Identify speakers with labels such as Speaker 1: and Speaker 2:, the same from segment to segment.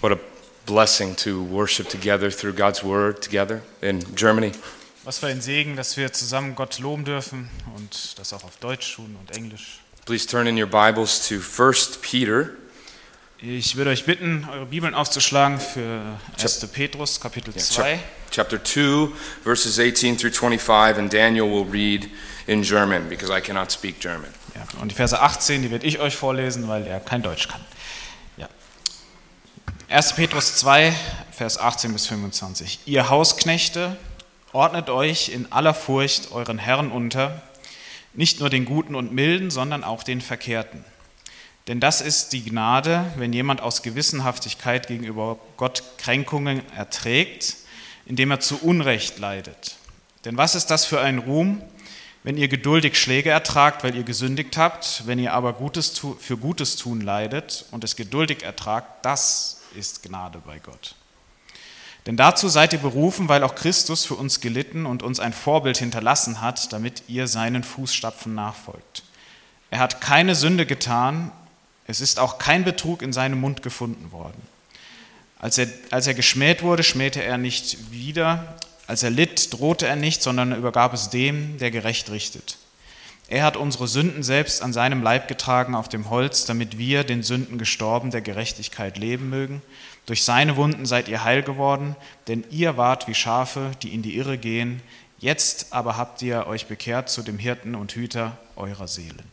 Speaker 1: What a blessing to worship together through God's word together in Germany.
Speaker 2: Was für ein Segen, dass wir zusammen Gott loben dürfen und das auch auf Deutsch tun und Englisch.
Speaker 1: Please turn in your Bibles to 1 Peter.
Speaker 2: Ich würde euch bitten, eure Bibeln aufzuschlagen für 1. Petrus, Kapitel 2.
Speaker 1: Chapter 2, verses 18 through 25, and Daniel will read in German, because I cannot speak German.
Speaker 2: Ja, und die Verse 18, die werde ich euch vorlesen, weil er kein Deutsch kann. Ja. 1. Petrus 2, Vers 18 bis 25. Ihr Hausknechte, ordnet euch in aller Furcht euren Herrn unter, nicht nur den Guten und Milden, sondern auch den Verkehrten. Denn das ist die Gnade, wenn jemand aus Gewissenhaftigkeit gegenüber Gott Kränkungen erträgt, indem er zu Unrecht leidet. Denn was ist das für ein Ruhm, wenn ihr geduldig Schläge ertragt, weil ihr gesündigt habt, wenn ihr aber für Gutes tun leidet und es geduldig ertragt, das ist Gnade bei Gott. Denn dazu seid ihr berufen, weil auch Christus für uns gelitten und uns ein Vorbild hinterlassen hat, damit ihr seinen Fußstapfen nachfolgt. Er hat keine Sünde getan, es ist auch kein Betrug in seinem Mund gefunden worden. Als er geschmäht wurde, schmähte er nicht wieder. Als er litt, drohte er nicht, sondern übergab es dem, der gerecht richtet. Er hat unsere Sünden selbst an seinem Leib getragen auf dem Holz, damit wir, den Sünden gestorben, der Gerechtigkeit leben mögen. Durch seine Wunden seid ihr heil geworden, denn ihr wart wie Schafe, die in die Irre gehen. Jetzt aber habt ihr euch bekehrt zu dem Hirten und Hüter eurer Seelen.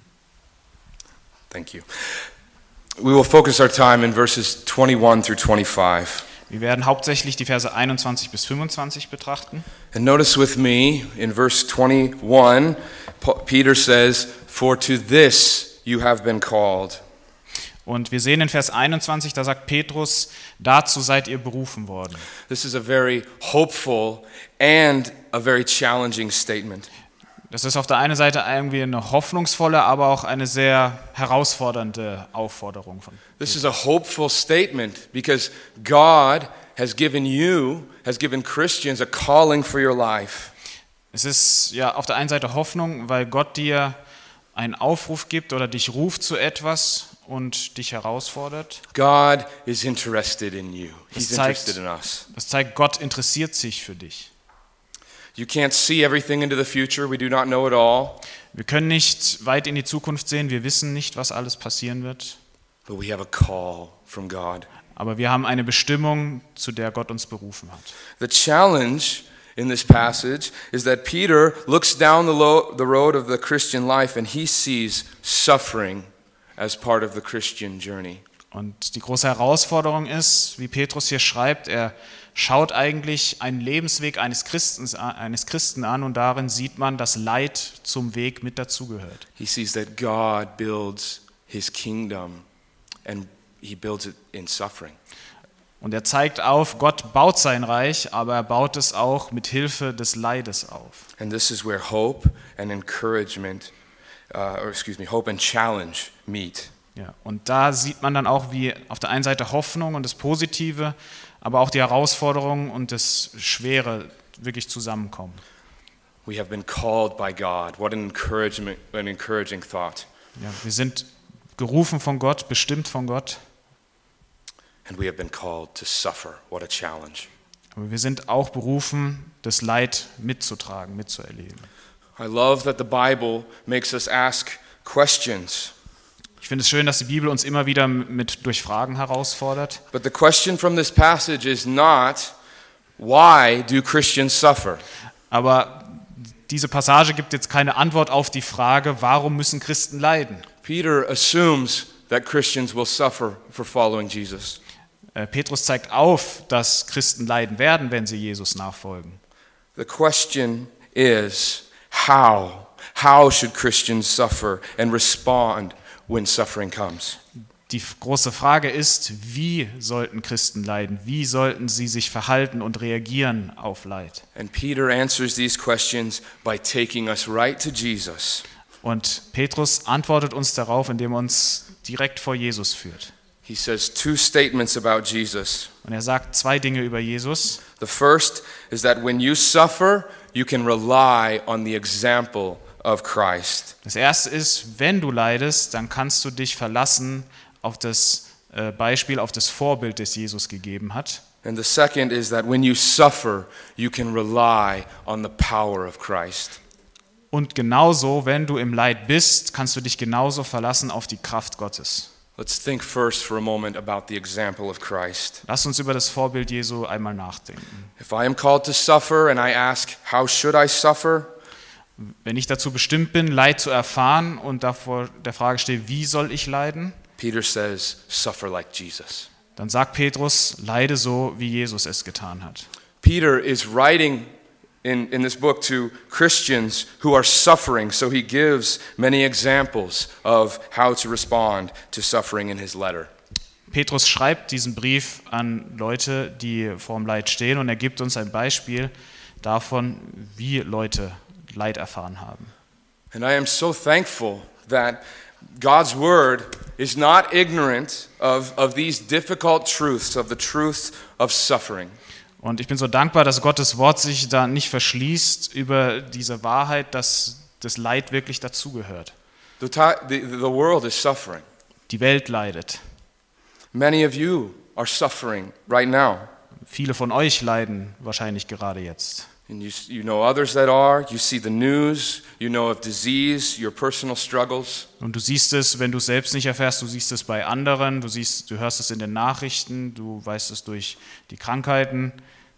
Speaker 1: Thank you. We will focus our time in verses 21 through 25.
Speaker 2: Wir werden hauptsächlich die Verse 21 bis 25 betrachten.
Speaker 1: And notice with me, in verse 21, Peter says, "For to this you have been called."
Speaker 2: Und wir sehen in Vers 21, da sagt Petrus, dazu seid ihr berufen worden.
Speaker 1: This is a very hopeful and a very challenging statement.
Speaker 2: Das ist auf der einen Seite irgendwie eine hoffnungsvolle, aber auch eine sehr herausfordernde Aufforderung von Petrus.
Speaker 1: This is a hopeful statement because God has given Christians a calling for your life.
Speaker 2: Es ist ja auf der einen Seite Hoffnung, weil Gott dir einen Aufruf gibt oder dich ruft zu etwas und dich herausfordert.
Speaker 1: God is interested in you. He's interested in us.
Speaker 2: Das zeigt, Gott interessiert sich für dich.
Speaker 1: You can't see everything into the future. We do not know it all.
Speaker 2: Wir können nicht weit in die Zukunft sehen. Wir wissen nicht, was alles passieren wird.
Speaker 1: But we have a call from God.
Speaker 2: Aber wir haben eine Bestimmung, zu der Gott uns berufen hat.
Speaker 1: The challenge in this passage is that Peter looks down the road of the Christian life and he sees suffering as part of the Christian journey.
Speaker 2: Und die große Herausforderung ist, wie Petrus hier schreibt, er schaut eigentlich einen Lebensweg eines Christen an und darin sieht man, dass Leid zum Weg mit dazugehört.
Speaker 1: He sees that God builds his kingdom and he builds it in suffering.
Speaker 2: Und er zeigt auf, Gott baut sein Reich, aber er baut es auch mit Hilfe des Leides auf.
Speaker 1: And this is where hope and hope and challenge meet.
Speaker 2: Ja, und da sieht man dann auch, wie auf der einen Seite Hoffnung und das Positive, aber auch die Herausforderung und das Schwere wirklich zusammenkommen.
Speaker 1: We have been called by God. What an encouraging thought.
Speaker 2: Ja, wir sind gerufen von Gott, bestimmt von Gott.
Speaker 1: And we have been called to suffer. What a challenge.
Speaker 2: Aber wir sind auch berufen, das Leid mitzutragen, mitzuerleben.
Speaker 1: I love that the Bible makes us ask questions.
Speaker 2: Ich finde es schön, dass die Bibel uns immer wieder durch Fragen herausfordert.
Speaker 1: But the question from this passage is not, why do Christians suffer?
Speaker 2: Aber diese Passage gibt jetzt keine Antwort auf die Frage, warum müssen Christen leiden?
Speaker 1: Peter assumes that Christians will suffer for following Jesus.
Speaker 2: Petrus zeigt auf, dass Christen leiden werden, wenn sie Jesus nachfolgen.
Speaker 1: The question is, how? How should Christians suffer and respond when suffering comes?
Speaker 2: Die große Frage ist, wie sollten Christen leiden? Wie sollten sie sich verhalten und reagieren auf Leid?
Speaker 1: And Peter answers these questions by taking us right to Jesus.
Speaker 2: Und Petrus antwortet uns darauf, indem er uns direkt vor Jesus führt.
Speaker 1: He says two statements about Jesus.
Speaker 2: Und er sagt zwei Dinge über Jesus.
Speaker 1: The first is that when you suffer, you can rely on the example of Christ.
Speaker 2: Das erste ist, wenn du leidest, dann kannst du dich verlassen auf das Beispiel auf das Vorbild, das Jesus gegeben hat.
Speaker 1: And the second is that when you suffer, you can rely on the power of Christ.
Speaker 2: Und genauso, wenn du im Leid bist, kannst du dich genauso verlassen auf die Kraft Gottes.
Speaker 1: Let's think first for a moment about the example of Christ.
Speaker 2: Lass uns über das Vorbild Jesu einmal nachdenken.
Speaker 1: If I am called to suffer and I ask, how should I suffer?
Speaker 2: Wenn ich dazu bestimmt bin, Leid zu erfahren und davor der Frage stehe, wie soll ich leiden,
Speaker 1: Peter says, suffer like Jesus.
Speaker 2: dann sagt Petrus, leide so, wie Jesus es getan hat.
Speaker 1: Peter is writing in this book to Christians who are suffering, so he gives many examples of how to respond to suffering in his letter.
Speaker 2: Petrus schreibt diesen Brief an Leute, die vorm Leid stehen, und er gibt uns ein Beispiel davon, wie Leute Leid erfahren haben.
Speaker 1: And I am so thankful that God's word is not ignorant of these difficult truths, of the truths of suffering.
Speaker 2: Und ich bin so dankbar, dass Gottes Wort sich da nicht verschließt über diese Wahrheit, dass das Leid wirklich dazugehört.
Speaker 1: The world is suffering.
Speaker 2: Die Welt leidet.
Speaker 1: Many of you are suffering right now.
Speaker 2: Viele von euch leiden wahrscheinlich gerade jetzt.
Speaker 1: And you know others that are. You see the news. You know of disease, your personal struggles.
Speaker 2: Und du siehst es, wenn du es selbst nicht erfährst, du siehst es bei anderen, du hörst es in den Nachrichten, du weißt es durch die Krankheiten.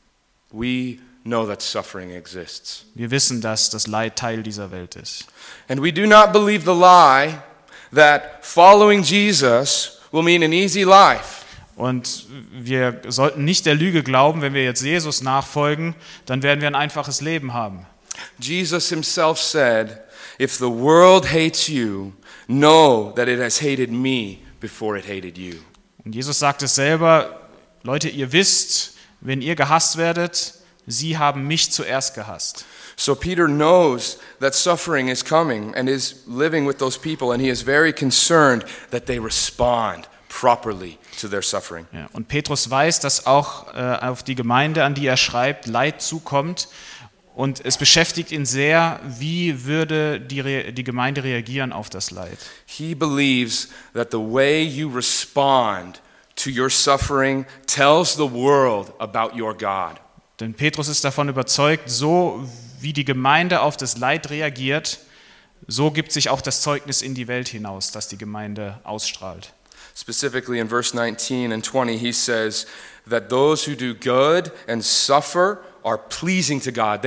Speaker 1: We know that suffering exists.
Speaker 2: Wir wissen, dass das Leid Teil dieser Welt ist.
Speaker 1: And we do not believe the lie that following Jesus will mean an easy life.
Speaker 2: Und wir sollten nicht der Lüge glauben, wenn wir jetzt Jesus nachfolgen, dann werden wir ein einfaches Leben haben.
Speaker 1: Jesus himself said, if the world hates you, know that it has hated me before it hated you.
Speaker 2: Und Jesus sagt es selber, Leute, ihr wisst, wenn ihr gehasst werdet, sie haben mich zuerst gehasst.
Speaker 1: So Peter knows that suffering is coming and is living with those people, and he is very concerned that they respond properly to their suffering.
Speaker 2: Ja, und Petrus weiß, dass auch auf die Gemeinde, an die er schreibt, Leid zukommt. Und es beschäftigt ihn sehr, wie würde die Gemeinde reagieren auf das Leid.
Speaker 1: He believes that the way you respond to your suffering tells the world about your God.
Speaker 2: Denn Petrus ist davon überzeugt, so wie die Gemeinde auf das Leid reagiert, so gibt sich auch das Zeugnis in die Welt hinaus, das die Gemeinde ausstrahlt.
Speaker 1: Specifically in verse 19 and 20, he says that those who do good and suffer are pleasing to God.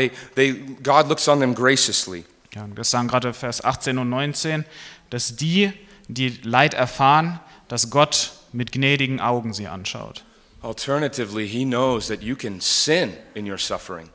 Speaker 1: God looks on them graciously.
Speaker 2: Ja, das sagen gerade Vers 18 und 19, dass die Leid erfahren, dass Gott mit gnädigen Augen sie anschaut.
Speaker 1: Alternatively, he knows that you can sin in your suffering.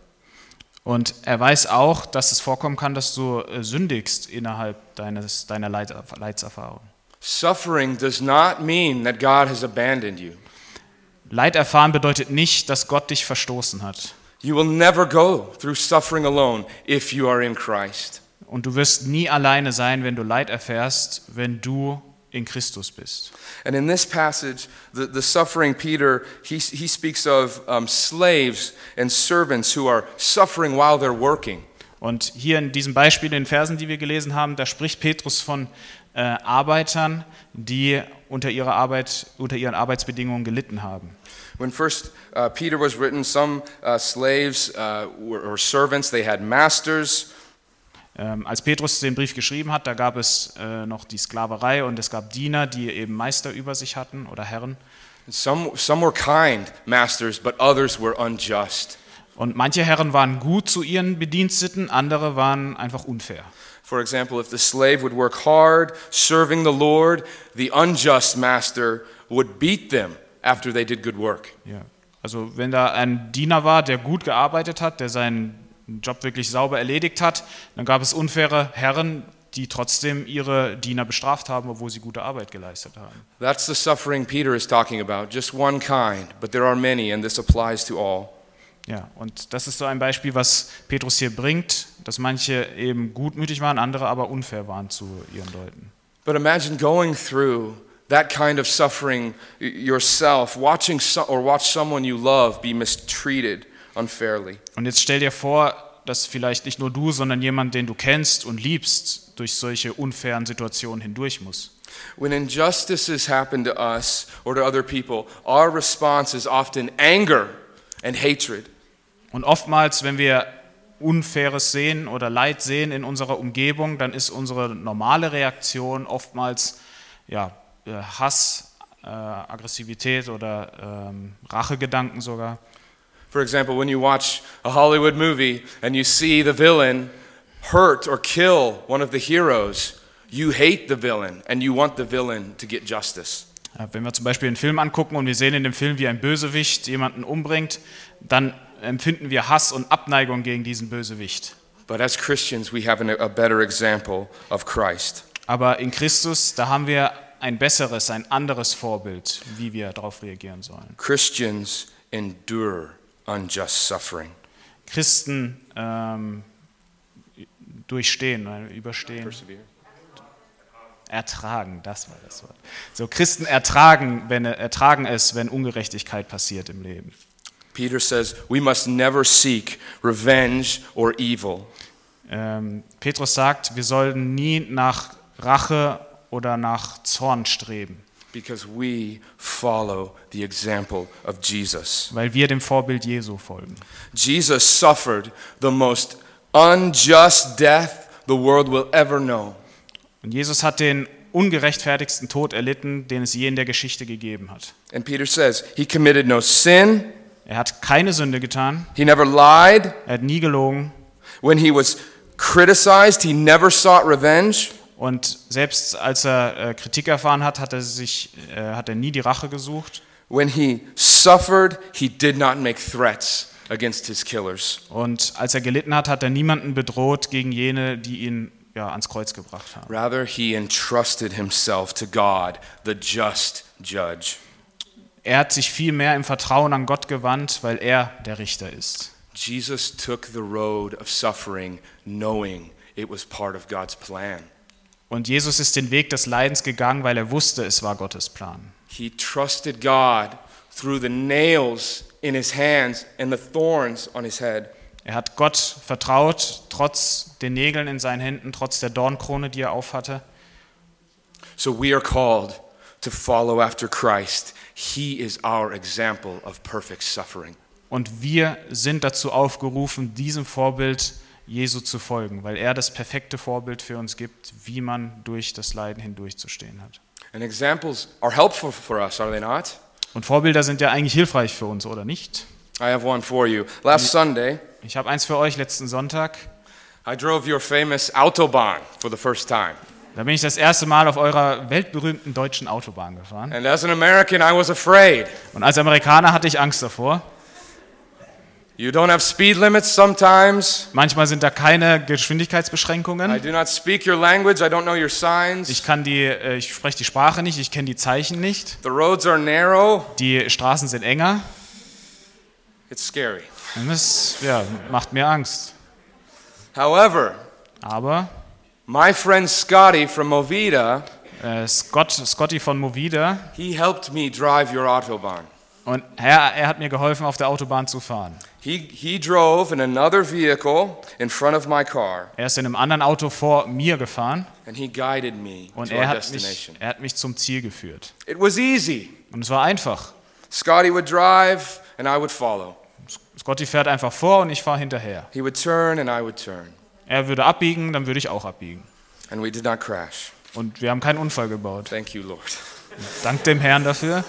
Speaker 2: Und er weiß auch, dass es vorkommen kann, dass du sündigst innerhalb deiner Leidserfahrung.
Speaker 1: Suffering does not mean that God has abandoned you.
Speaker 2: Leid erfahren bedeutet nicht, dass Gott dich verstoßen hat.
Speaker 1: You will never go through suffering alone if you are in Christ.
Speaker 2: Und du wirst nie alleine sein, wenn du Leid erfährst, wenn du in Christus bist.
Speaker 1: And in this passage, the suffering Peter, he speaks of slaves and servants who are suffering while they're working.
Speaker 2: Und hier in diesem Beispiel, in den Versen, die wir gelesen haben, da spricht Petrus von Arbeitern, die unter ihren Arbeitsbedingungen gelitten haben.
Speaker 1: When first Peter was written, some slaves or servants, they had masters.
Speaker 2: Als Petrus den Brief geschrieben hat, da gab es noch die Sklaverei und es gab Diener, die eben Meister über sich hatten oder Herren.
Speaker 1: Some were kind masters, but others were unjust.
Speaker 2: Und manche Herren waren gut zu ihren Bediensteten, andere waren einfach unfair.
Speaker 1: For example, if the slave would work hard, serving the Lord, the unjust master would beat them after they did good work.
Speaker 2: Ja. Also wenn da ein Diener war, der gut gearbeitet hat, der seinen Job wirklich sauber erledigt hat, dann gab es unfaire Herren, die trotzdem ihre Diener bestraft haben, obwohl sie gute Arbeit geleistet haben.
Speaker 1: That's the suffering Peter is talking about, just one kind, but there are many, and this applies to all.
Speaker 2: Ja, und das ist so ein Beispiel, was Petrus hier bringt, dass manche eben gutmütig waren, andere aber unfair waren zu ihren Leuten.
Speaker 1: But imagine going through that kind of suffering yourself, watch someone you love be mistreated unfairly.
Speaker 2: Und jetzt stell dir vor, dass vielleicht nicht nur du, sondern jemand, den du kennst und liebst, durch solche unfairen Situationen hindurch muss.
Speaker 1: When injustices happen to us or to other people, our response is often anger and hatred.
Speaker 2: Und oftmals, wenn wir Unfaires sehen oder Leid sehen in unserer Umgebung, dann ist unsere normale Reaktion oftmals Hass, Aggressivität oder Rachegedanken sogar.
Speaker 1: For example, when you watch a Hollywood movie and you see the villain hurt or kill one of the heroes, you hate the villain and you want the villain to get justice.
Speaker 2: Ja, wenn wir zum Beispiel einen Film angucken und wir sehen in dem Film, wie ein Bösewicht jemanden umbringt, dann empfinden wir Hass und Abneigung gegen diesen Bösewicht.
Speaker 1: But as Christians, we have a better example of Christ.
Speaker 2: Aber in Christus, da haben wir ein besseres, ein anderes Vorbild, wie wir darauf reagieren sollen.
Speaker 1: Christians endure unjust suffering.
Speaker 2: Christen durchstehen, überstehen. Ertragen, das war das Wort. So, Christen ertragen es, wenn Ungerechtigkeit passiert im Leben.
Speaker 1: Peter says, we must never seek revenge or evil.
Speaker 2: Petrus sagt, wir sollten nie nach Rache oder nach Zorn streben.
Speaker 1: Because we follow the example of Jesus.
Speaker 2: Weil wir dem Vorbild Jesu folgen.
Speaker 1: Jesus suffered the most unjust death the world will ever know.
Speaker 2: Und Jesus hat den ungerechtfertigsten Tod erlitten, den es je in der Geschichte gegeben hat.
Speaker 1: And Peter says, he committed no sin.
Speaker 2: Er hat keine Sünde getan.
Speaker 1: He never lied.
Speaker 2: Er hat nie gelogen.
Speaker 1: When he was criticized, he never sought revenge.
Speaker 2: Und selbst als er Kritik erfahren hat, hat er nie die Rache gesucht.
Speaker 1: When he suffered, he did not make threats against his killers.
Speaker 2: Und als er gelitten hat, hat er niemanden bedroht gegen jene, die ihn ans Kreuz gebracht haben.
Speaker 1: Rather, he entrusted himself to God, the just judge.
Speaker 2: Er hat sich viel mehr im Vertrauen an Gott gewandt, weil er der Richter ist.
Speaker 1: Jesus took the road of suffering, knowing it was part of God's plan.
Speaker 2: Und Jesus ist den Weg des Leidens gegangen, weil er wusste, es war Gottes Plan.
Speaker 1: He trusted God through the nails in his hands and the thorns on his head.
Speaker 2: Er hat Gott vertraut, trotz den Nägeln in seinen Händen, trotz der Dornkrone, die er aufhatte.
Speaker 1: So we are called to follow after Christ. He is our example of perfect suffering.
Speaker 2: Und wir sind dazu aufgerufen, diesem Vorbild Jesu zu folgen, weil er das perfekte Vorbild für uns gibt, wie man durch das Leiden hindurchzustehen hat.
Speaker 1: And examples are helpful for us, are they not?
Speaker 2: Und Vorbilder sind ja eigentlich hilfreich für uns, oder nicht?
Speaker 1: I have one for you. Last Sunday,
Speaker 2: Ich habe eins für euch letzten Sonntag.
Speaker 1: I drove your famous Autobahn for the first time.
Speaker 2: Da bin ich das erste Mal auf eurer weltberühmten deutschen Autobahn gefahren.
Speaker 1: And as an American, I was afraid.
Speaker 2: Und als Amerikaner hatte ich Angst davor.
Speaker 1: You don't have speed limits sometimes.
Speaker 2: Manchmal sind da keine
Speaker 1: I
Speaker 2: Geschwindigkeitsbeschränkungen.
Speaker 1: do not speak your language. I don't know your signs.
Speaker 2: Ich spreche die Sprache nicht, ich kenne die Zeichen nicht.
Speaker 1: The roads are narrow.
Speaker 2: Die Straßen sind enger.
Speaker 1: It's scary.
Speaker 2: Und das macht mir Angst.
Speaker 1: However,
Speaker 2: Aber
Speaker 1: my friend Scotty from Movida,
Speaker 2: Scotty von Movida,
Speaker 1: he helped me drive your Autobahn.
Speaker 2: und er hat mir geholfen, auf der Autobahn zu fahren.
Speaker 1: He drove in another vehicle in front of my car,
Speaker 2: Er ist in einem anderen Auto vor mir gefahren
Speaker 1: and he guided me
Speaker 2: und
Speaker 1: to our
Speaker 2: er
Speaker 1: destination.
Speaker 2: hat mich zum Ziel geführt.
Speaker 1: It was easy.
Speaker 2: Und es war einfach.
Speaker 1: Scotty would drive, and I would follow.
Speaker 2: Scotty fährt einfach vor und ich fahre hinterher.
Speaker 1: He would turn, and I would turn.
Speaker 2: Er würde abbiegen, dann würde ich auch abbiegen.
Speaker 1: And we did not crash.
Speaker 2: Und wir haben keinen Unfall gebaut.
Speaker 1: Thank you, Lord.
Speaker 2: Dank dem Herrn dafür.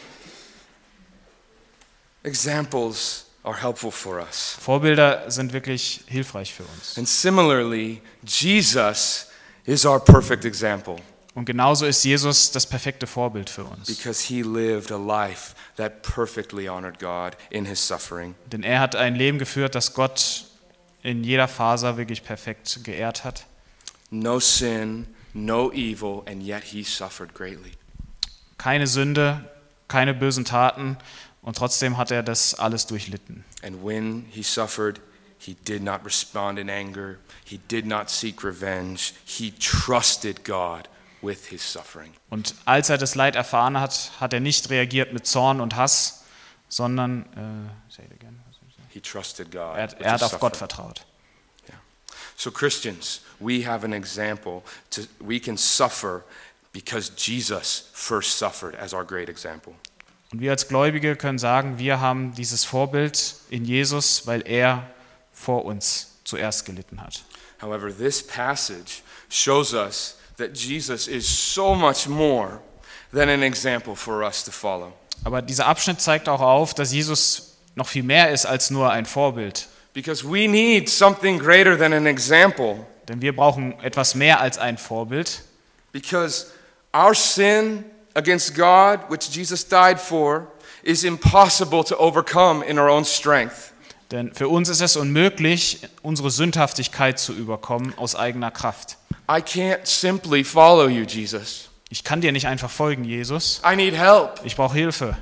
Speaker 1: Examples are helpful for us.
Speaker 2: Vorbilder sind wirklich hilfreich für uns.
Speaker 1: And similarly, Jesus is our perfect example
Speaker 2: Und genauso ist Jesus das perfekte Vorbild für uns.
Speaker 1: because he lived a life that perfectly honored God in his suffering.
Speaker 2: Denn er hat ein Leben geführt, das Gott in jeder Faser wirklich perfekt geehrt hat.
Speaker 1: No sin, no evil, and yet he suffered greatly.
Speaker 2: Keine Sünde, keine bösen Taten und trotzdem hat er das alles durchlitten.
Speaker 1: And when he suffered, he did not respond in anger. He did not seek revenge. He trusted God with his suffering.
Speaker 2: Und als er das Leid erfahren hat, hat er nicht reagiert mit Zorn und Hass, sondern
Speaker 1: He trusted God.
Speaker 2: er
Speaker 1: with
Speaker 2: hat
Speaker 1: his
Speaker 2: auf Gott
Speaker 1: suffering.
Speaker 2: vertraut.
Speaker 1: So Christians, we have an example. We can suffer because Jesus first suffered as our great example.
Speaker 2: Und wir als Gläubige können sagen, wir haben dieses Vorbild in Jesus, weil er vor uns zuerst gelitten hat.
Speaker 1: However, this passage shows us that Jesus is so much more than an example for us to follow.
Speaker 2: Aber dieser Abschnitt zeigt auch auf, dass Jesus noch viel mehr ist als nur ein Vorbild.
Speaker 1: Because we need something greater than an example.
Speaker 2: Denn wir brauchen etwas mehr als ein Vorbild.
Speaker 1: Because our sin against God, which Jesus died for, is impossible to overcome in our own strength.
Speaker 2: Denn für uns ist es unmöglich, unsere Sündhaftigkeit zu überkommen aus eigener Kraft.
Speaker 1: I can't simply follow you, Jesus.
Speaker 2: Ich kann dir nicht einfach folgen, Jesus.
Speaker 1: I need help.
Speaker 2: Ich brauche Hilfe.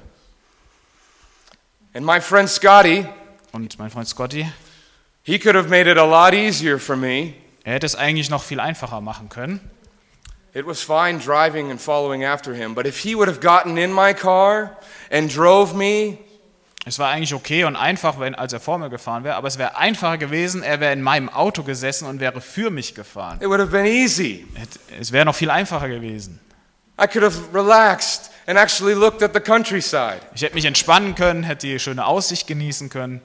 Speaker 1: And my friend Scotty,
Speaker 2: Und mein Freund Scotty,
Speaker 1: he could have made it a lot easier for me.
Speaker 2: er hätte es eigentlich noch viel einfacher machen können.
Speaker 1: It was fine driving and following after him, but if he would have gotten in my car and drove me,
Speaker 2: Es war eigentlich okay und einfach, als er vor mir gefahren wäre, aber es wäre einfacher gewesen, er wäre in meinem Auto gesessen und wäre für mich gefahren.
Speaker 1: it would have been easy.
Speaker 2: Es wäre noch viel einfacher gewesen.
Speaker 1: I could have relaxed and actually looked at the countryside.
Speaker 2: Ich hätte mich entspannen können, hätte die schöne Aussicht genießen können.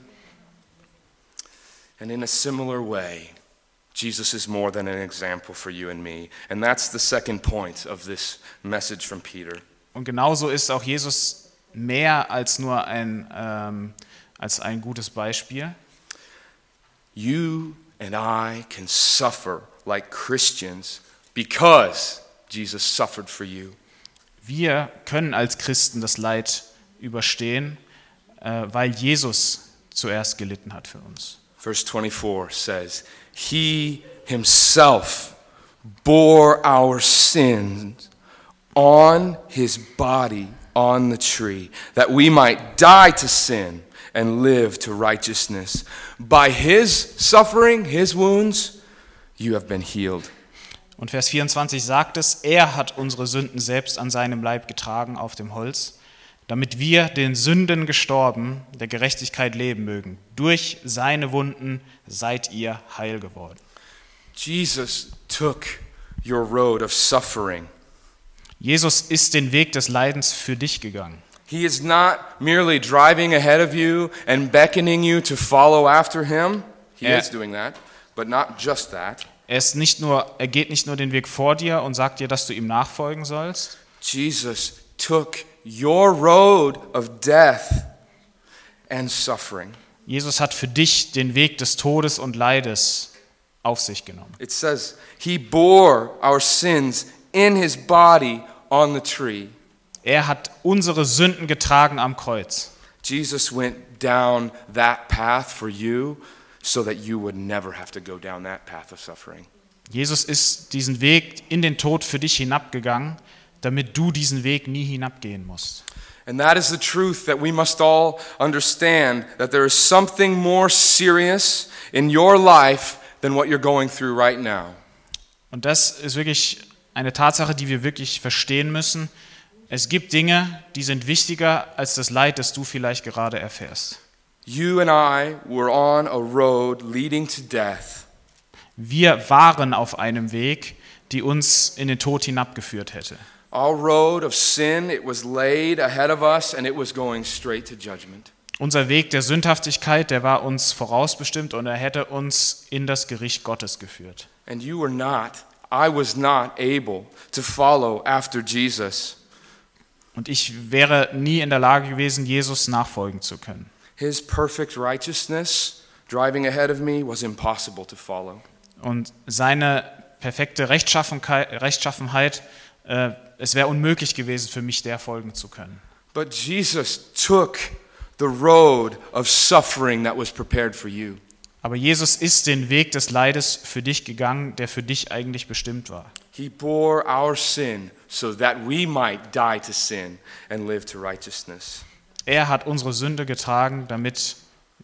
Speaker 1: And in a similar way, Jesus is more than an example for you and me. And that's the second point of this message from Peter.
Speaker 2: Und genauso ist auch Jesus mehr als nur ein gutes Beispiel.
Speaker 1: You and I can suffer like Christians because Jesus suffered for you.
Speaker 2: Wir können als Christen das Leid überstehen, weil Jesus zuerst gelitten hat für uns.
Speaker 1: Verse 24 says, He himself bore our sins on his body on the tree, that we might die to sin and live to righteousness. By his suffering, his wounds, you have been healed.
Speaker 2: Und Vers 24 sagt es, er hat unsere Sünden selbst an seinem Leib getragen auf dem Holz, damit wir den Sünden gestorben, der Gerechtigkeit leben mögen. Durch seine Wunden seid ihr heil geworden.
Speaker 1: Jesus took your road of suffering.
Speaker 2: Jesus ist den Weg des Leidens für dich gegangen.
Speaker 1: He is not merely driving ahead of you and beckoning you to follow after him. He is doing that, but not just that.
Speaker 2: Er geht nicht nur den Weg vor dir und sagt dir, dass du ihm nachfolgen sollst.
Speaker 1: Jesus took your road of death and suffering.
Speaker 2: Jesus hat für dich den Weg des Todes und Leides auf sich genommen.
Speaker 1: It says he bore our sins in his body on the tree.
Speaker 2: Er hat unsere Sünden getragen am Kreuz.
Speaker 1: Jesus went down that path for you so that you would never have to go down that path of suffering.
Speaker 2: Jesus ist diesen Weg in den Tod für dich hinabgegangen, damit du diesen Weg nie hinabgehen musst.
Speaker 1: And that is the truth that we must all understand, that there is something more serious in your life than what you're going through right now.
Speaker 2: Und das ist wirklich eine Tatsache, die wir wirklich verstehen müssen. Es gibt Dinge, die sind wichtiger als das Leid, das du vielleicht gerade erfährst.
Speaker 1: You and I were on a road leading to death.
Speaker 2: Wir waren auf einem Weg, die uns in den Tod hinabgeführt hätte.
Speaker 1: Our road of sin, it was laid ahead of us and it was going straight to judgment.
Speaker 2: Unser Weg der Sündhaftigkeit, der war uns vorausbestimmt und er hätte uns in das Gericht Gottes geführt.
Speaker 1: And I was not able to follow after Jesus.
Speaker 2: Und ich wäre nie in der Lage gewesen, Jesus nachfolgen zu können.
Speaker 1: His perfect righteousness driving ahead of me was impossible to follow.
Speaker 2: Und seine perfekte Rechtschaffenheit, es wäre unmöglich gewesen für mich, der folgen zu können.
Speaker 1: But Jesus took the road of suffering that was prepared for you.
Speaker 2: Aber Jesus ist den Weg des Leides für dich gegangen, der für dich eigentlich bestimmt war.
Speaker 1: He bore our sin so that we might die to sin and live to righteousness.
Speaker 2: Er hat unsere Sünde getragen, damit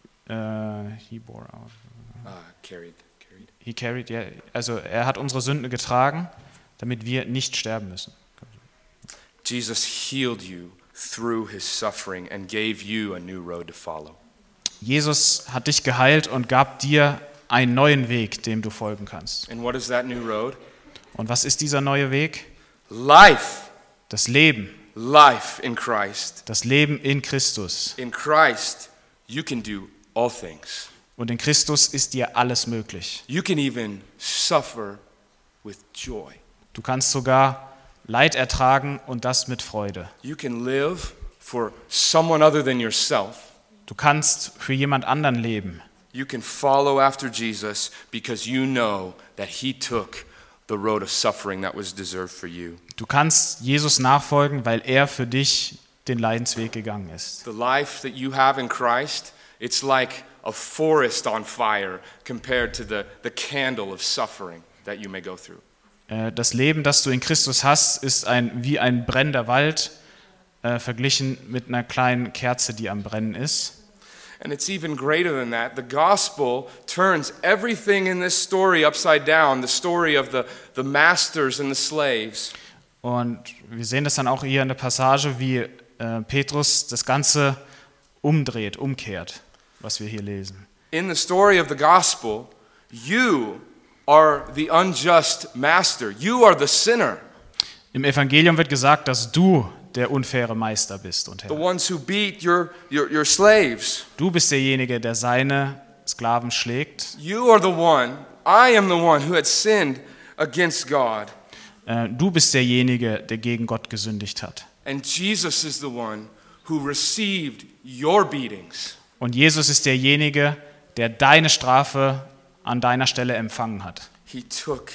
Speaker 2: er hat unsere Sünde getragen, damit wir nicht sterben müssen.
Speaker 1: Jesus healed you through his suffering and gave you a new road to follow.
Speaker 2: Jesus hat dich geheilt und gab dir einen neuen Weg, dem du folgen kannst.
Speaker 1: And what is that new road?
Speaker 2: Und was ist dieser neue Weg?
Speaker 1: Life.
Speaker 2: Das Leben.
Speaker 1: Life in Christ.
Speaker 2: Das Leben in Christus.
Speaker 1: In Christ, you can do all things.
Speaker 2: Und in Christus ist dir alles möglich.
Speaker 1: You can even suffer with joy.
Speaker 2: Du kannst sogar Leid ertragen und das mit Freude.
Speaker 1: You can live for someone other than yourself.
Speaker 2: Du kannst für jemand anderen leben.
Speaker 1: You can follow after Jesus because you know that he took the road of suffering that was deserved for you.
Speaker 2: Du kannst Jesus nachfolgen, weil er für dich den Leidensweg gegangen ist.
Speaker 1: The life that you have in Christ, it's like a forest on fire compared to the candle of suffering that you may go through.
Speaker 2: Das Leben, das du in Christus hast, ist wie ein brennender Wald, verglichen mit einer kleinen Kerze, die am Brennen ist.
Speaker 1: And it's even greater than that. The gospel turns everything in this story upside down, the story of the masters and the slaves.
Speaker 2: Und wir sehen das dann auch hier in der Passage, wie Petrus das Ganze umkehrt, was wir hier lesen.
Speaker 1: In the story of the gospel, you are the unjust master. You are the sinner.
Speaker 2: Im Evangelium wird gesagt, dass du der unfaire Meister bist und
Speaker 1: The
Speaker 2: Herr.
Speaker 1: ones who beat your slaves.
Speaker 2: Du bist derjenige, der seine Sklaven schlägt.
Speaker 1: You are the one, I am the one who had sinned against God.
Speaker 2: Du bist derjenige, der gegen Gott gesündigt hat.
Speaker 1: And Jesus is the one who received your beatings.
Speaker 2: Und Jesus ist derjenige, der deine Strafe an deiner Stelle empfangen hat.
Speaker 1: He took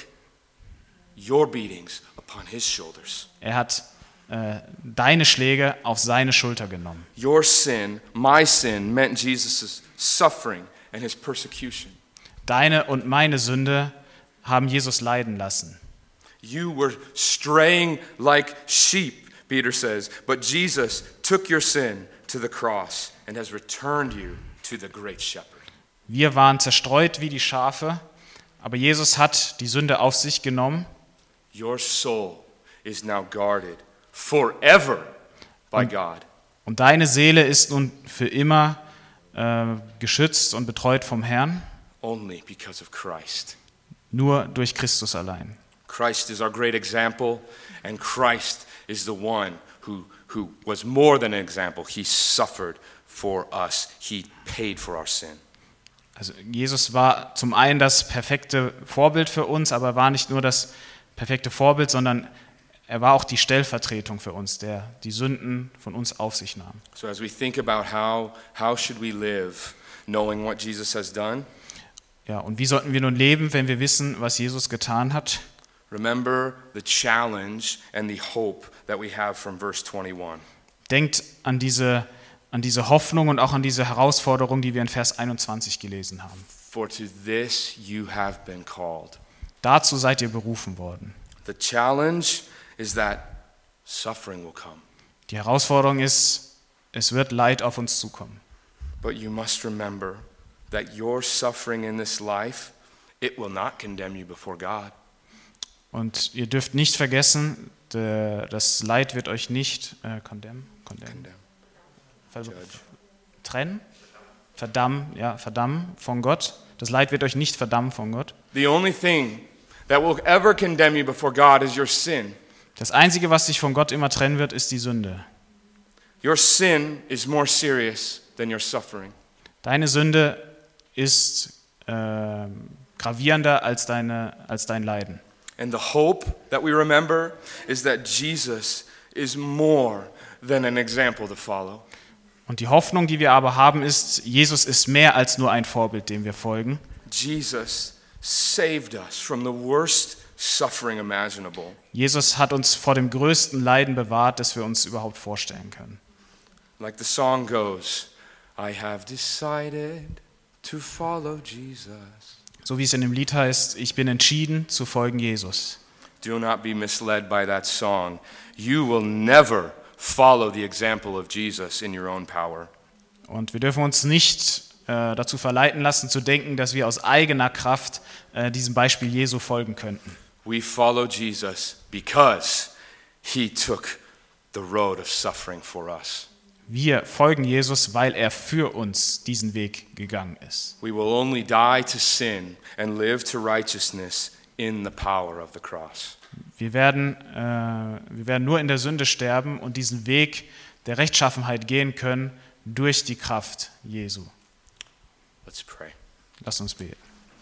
Speaker 1: your beatings upon his shoulders.
Speaker 2: Er hat deine Schläge auf seine Schulter genommen.
Speaker 1: Your sin, my sin, meant Jesus' suffering and his persecution.
Speaker 2: Deine und meine Sünde haben Jesus leiden lassen.
Speaker 1: You were straying like sheep, Peter says, but Jesus took your sin to the cross and has returned you to the great shepherd.
Speaker 2: Wir waren zerstreut wie die Schafe, aber Jesus hat die Sünde auf sich genommen.
Speaker 1: Your soul is now guarded forever by God.
Speaker 2: Und deine Seele ist nun für immer geschützt und betreut vom Herrn,
Speaker 1: Only because of Christ.
Speaker 2: nur durch Christus allein.
Speaker 1: Christ is our great example, and Christ is the one who was more than an example. He suffered for us. He paid for our sin.
Speaker 2: Also Jesus war zum einen das perfekte Vorbild für uns, aber er war nicht nur das perfekte Vorbild, sondern er war auch die Stellvertretung für uns, der die Sünden von uns auf sich nahm.
Speaker 1: So as we think about how should we live, knowing what Jesus has done,
Speaker 2: Ja, und wie sollten wir nun leben, wenn wir wissen, was Jesus getan hat?
Speaker 1: remember the challenge and the hope that we have from verse 21.
Speaker 2: Denkt an diese Hoffnung und auch an diese Herausforderung, die wir in Vers 21 gelesen haben.
Speaker 1: For to this you have been called.
Speaker 2: Dazu seid ihr berufen worden.
Speaker 1: The challenge is that suffering will come.
Speaker 2: Die Herausforderung ist, es wird Leid auf uns zukommen.
Speaker 1: But you must remember that your suffering in this life, it will not condemn you before God.
Speaker 2: Und ihr dürft nicht vergessen, das Leid wird euch nicht trennen, verdammen von Gott. Das Leid wird euch nicht verdammen von Gott.
Speaker 1: The only thing that will ever condemn you before God is your sin.
Speaker 2: Das Einzige, was dich von Gott immer trennen wird, ist die Sünde.
Speaker 1: Your sin is more serious than your suffering.
Speaker 2: Deine Sünde ist gravierender als dein Leiden.
Speaker 1: And the hope that we remember is that Jesus is more than an example to follow.
Speaker 2: Und die Hoffnung, die wir aber haben, ist, Jesus ist mehr als nur ein Vorbild, dem wir folgen.
Speaker 1: Jesus saved us from the worst suffering imaginable.
Speaker 2: Jesus hat uns vor dem größten Leiden bewahrt, das wir uns überhaupt vorstellen können.
Speaker 1: Like the song goes, I have decided to follow Jesus.
Speaker 2: So wie es in dem Lied heißt, ich bin entschieden zu folgen Jesus.
Speaker 1: Do not be misled by that song. You will never follow the example of Jesus in your own power.
Speaker 2: Und wir dürfen uns nicht dazu verleiten lassen, zu denken, dass wir aus eigener Kraft diesem Beispiel Jesu folgen könnten.
Speaker 1: We follow Jesus because he took the road of suffering for us.
Speaker 2: Wir folgen Jesus, weil er für uns diesen Weg gegangen ist.
Speaker 1: We will only die to sin and live to righteousness in the power of the cross.
Speaker 2: Wir werden nur in der Sünde sterben und diesen Weg der Rechtschaffenheit gehen können durch die Kraft Jesu.
Speaker 1: Let's pray.
Speaker 2: Lass uns beten.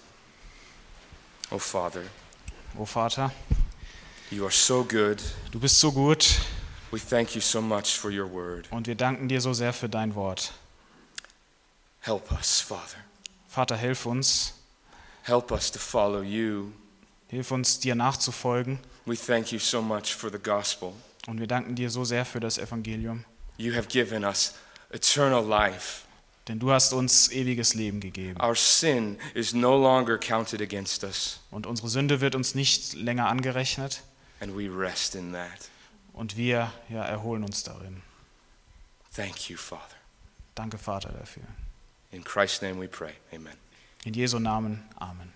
Speaker 1: Oh Father,
Speaker 2: O Vater,
Speaker 1: you are so good.
Speaker 2: du bist so gut
Speaker 1: We thank you so much for your word.
Speaker 2: und wir danken dir so sehr für dein Wort.
Speaker 1: Help us, Father.
Speaker 2: Vater, hilf uns.
Speaker 1: Help us to follow you.
Speaker 2: Hilf uns, dir nachzufolgen.
Speaker 1: We thank you so much for the gospel.
Speaker 2: Und wir danken dir so sehr für das Evangelium.
Speaker 1: You have given us eternal life.
Speaker 2: Denn du hast uns ewiges Leben gegeben.
Speaker 1: Our sin is no longer counted against us,
Speaker 2: Und unsere Sünde wird uns nicht länger angerechnet.
Speaker 1: and we rest in that.
Speaker 2: Und wir erholen uns darin.
Speaker 1: Thank you, Father.
Speaker 2: Danke, Vater, dafür.
Speaker 1: In Christ's name we pray. Amen.
Speaker 2: In Jesu Namen. Amen.